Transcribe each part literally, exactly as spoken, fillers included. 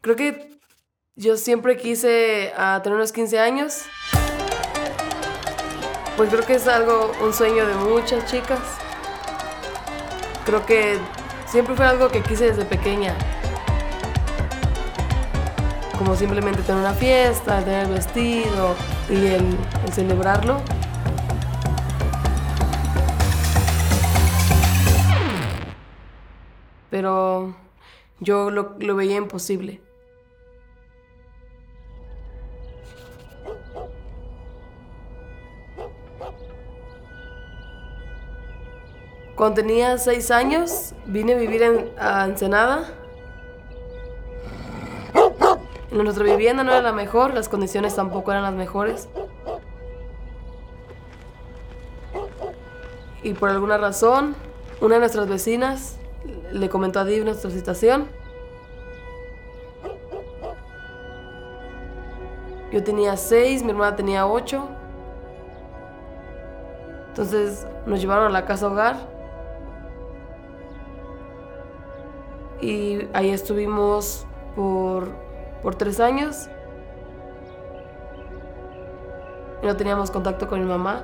Creo que yo siempre quise uh, tener unos quince años. Pues creo que es algo, un sueño de muchas chicas. Creo que siempre fue algo que quise desde pequeña. Como simplemente tener una fiesta, tener el vestido y el, el celebrarlo. Pero yo lo, lo veía imposible. Cuando tenía seis años, vine a vivir en, a Ensenada. Nuestra vivienda no era la mejor, las condiciones tampoco eran las mejores. Y por alguna razón, una de nuestras vecinas le comentó a Div nuestra situación. Yo tenía seis, mi hermana tenía ocho. Entonces nos llevaron a la casa hogar. Y ahí estuvimos por, por tres años. Y no teníamos contacto con mi mamá.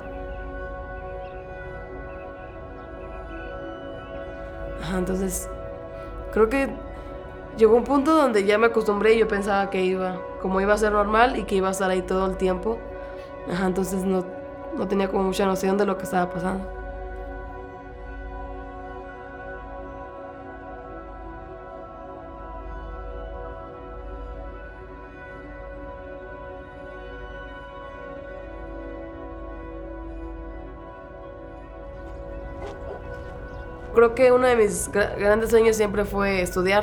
Ajá, entonces, creo que llegó un punto donde ya me acostumbré y yo pensaba que iba, como iba a ser normal y que iba a estar ahí todo el tiempo. Ajá, entonces no, no tenía como mucha noción de lo que estaba pasando. Creo que uno de mis gra- grandes sueños siempre fue estudiar.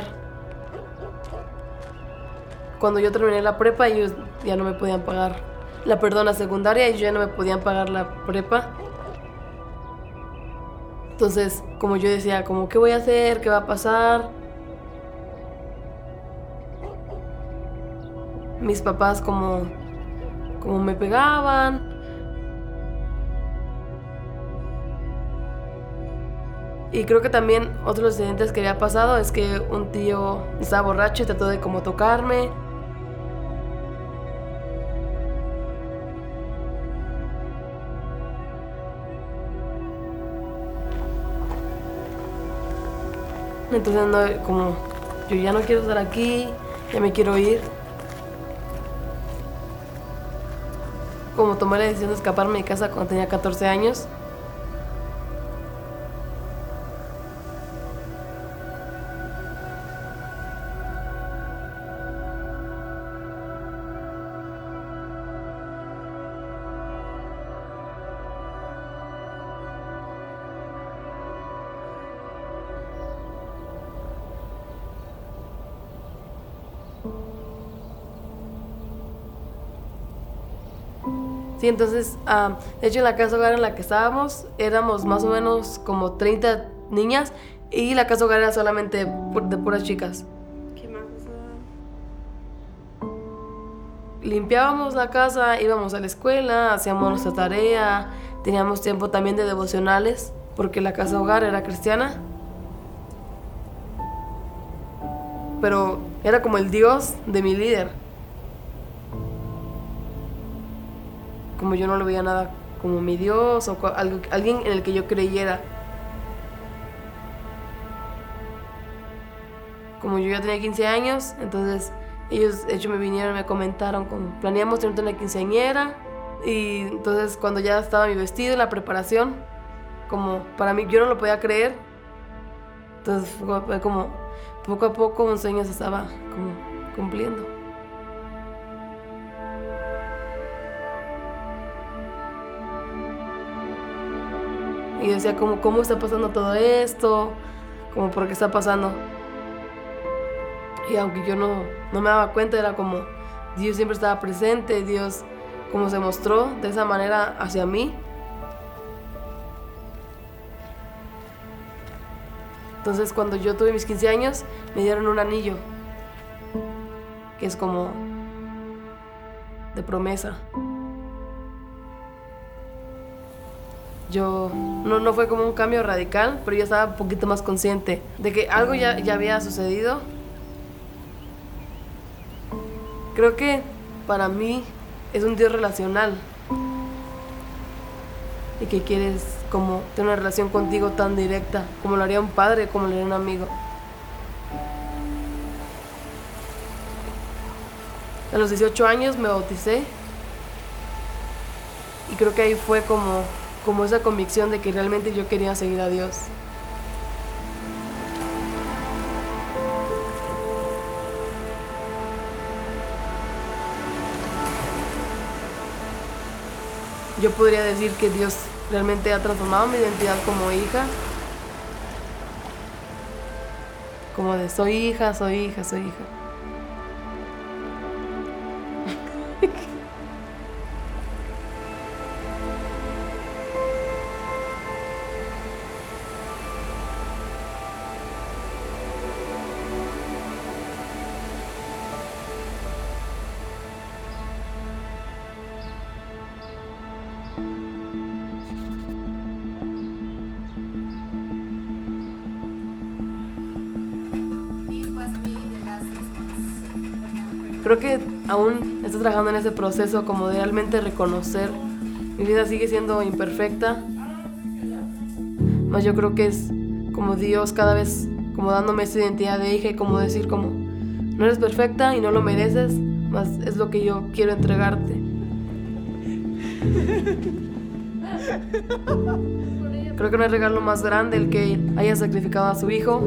Cuando yo terminé la prepa, ellos ya no me podían pagar la, perdón, la secundaria, y yo ya no me podían pagar la prepa. Entonces, como yo decía, como, ¿qué voy a hacer? ¿Qué va a pasar? Mis papás como, como me pegaban. Y creo que también otro de los incidentes que había pasado es que un tío estaba borracho y trató de como tocarme. Entonces, no, como yo ya no quiero estar aquí, ya me quiero ir. Como tomé la decisión de escaparme de casa cuando tenía catorce años. Sí, entonces, ah, de hecho en la casa hogar en la que estábamos éramos más o menos como treinta niñas y la casa hogar era solamente pu- de puras chicas. ¿Qué más pasaba? Limpiábamos la casa, íbamos a la escuela, hacíamos nuestra tarea, teníamos tiempo también de devocionales porque la casa hogar era cristiana. Pero era como el Dios de mi líder. Como yo no lo veía nada como mi Dios o co- algo, alguien en el que yo creyera. Como yo ya tenía quince años, entonces ellos de hecho me vinieron y me comentaron como planeamos tener una quinceañera. Y entonces cuando ya estaba mi vestido, la preparación, como para mí yo no lo podía creer. Entonces fue fue como poco a poco un sueño se estaba como cumpliendo. Y yo decía como, ¿cómo está pasando todo esto? Como, ¿por qué está pasando? Y aunque yo no, no me daba cuenta, era como Dios siempre estaba presente, Dios como se mostró de esa manera hacia mí. Entonces cuando yo tuve mis quince años, me dieron un anillo, que es como de promesa. Yo, no, no fue como un cambio radical, pero yo estaba un poquito más consciente de que algo ya, ya había sucedido. Creo que para mí es un Dios relacional y que quieres como tener una relación contigo tan directa como lo haría un padre, como lo haría un amigo. A los dieciocho años me bauticé y creo que ahí fue como, como esa convicción de que realmente yo quería seguir a Dios. Yo podría decir que Dios realmente ha transformado mi identidad como hija. Como de soy hija, soy hija, soy hija. Creo que aún estoy trabajando en ese proceso como de realmente reconocer. Mi vida sigue siendo imperfecta, mas yo creo que es como Dios cada vez como dándome esa identidad de hija y como decir como no eres perfecta y no lo mereces, mas es lo que yo quiero entregarte. Creo que no hay regalo más grande el que haya sacrificado a su hijo,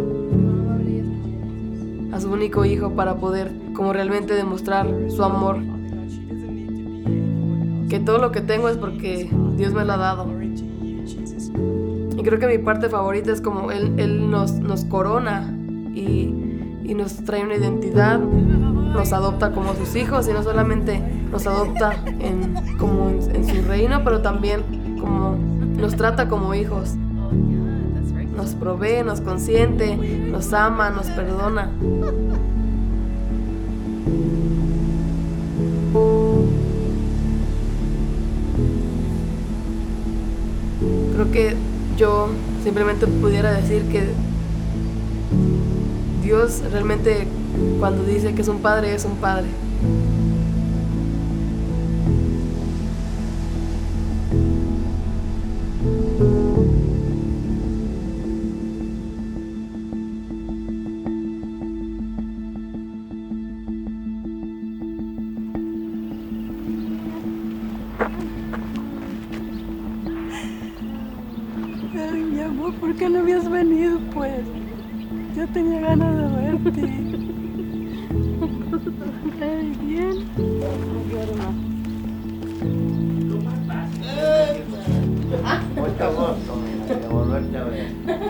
a su único hijo, para poder como realmente demostrar su amor. Que todo lo que tengo es porque Dios me lo ha dado. Y creo que mi parte favorita es como Él, él nos, nos corona y, y nos trae una identidad, nos adopta como sus hijos y no solamente nos adopta en, como en, en su reino, pero también como nos trata como hijos. Nos provee, nos consiente, nos ama, nos perdona. Creo que yo simplemente pudiera decir que Dios realmente cuando dice que es un padre, es un padre. Ay, mi amor, ¿por qué no habías venido, pues? Yo tenía ganas de verte. Ay, bien. Mucho gusto, mira, de volverte a ver.